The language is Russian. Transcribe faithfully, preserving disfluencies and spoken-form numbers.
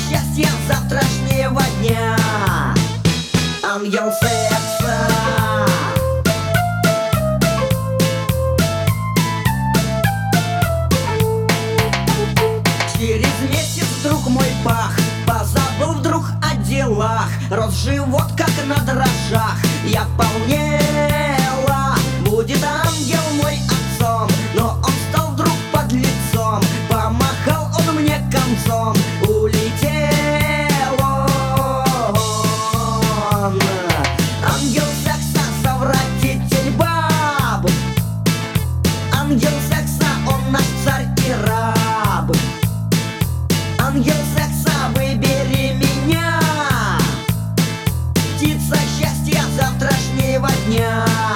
счастья завтрашнего дня. Ангел секса. Через месяц вдруг мой пах позабыл вдруг о делах. Рос живот как на дрожжах, я полнела. Будет ангел мой отцом, но он стал вдруг подлецом. Помахал он мне концом, улетел он. Ангел секса, совратитель баб. Ангел секса, он наш царь и раб. Ангел секса, выбери меня, птица счастья завтрашнего дня.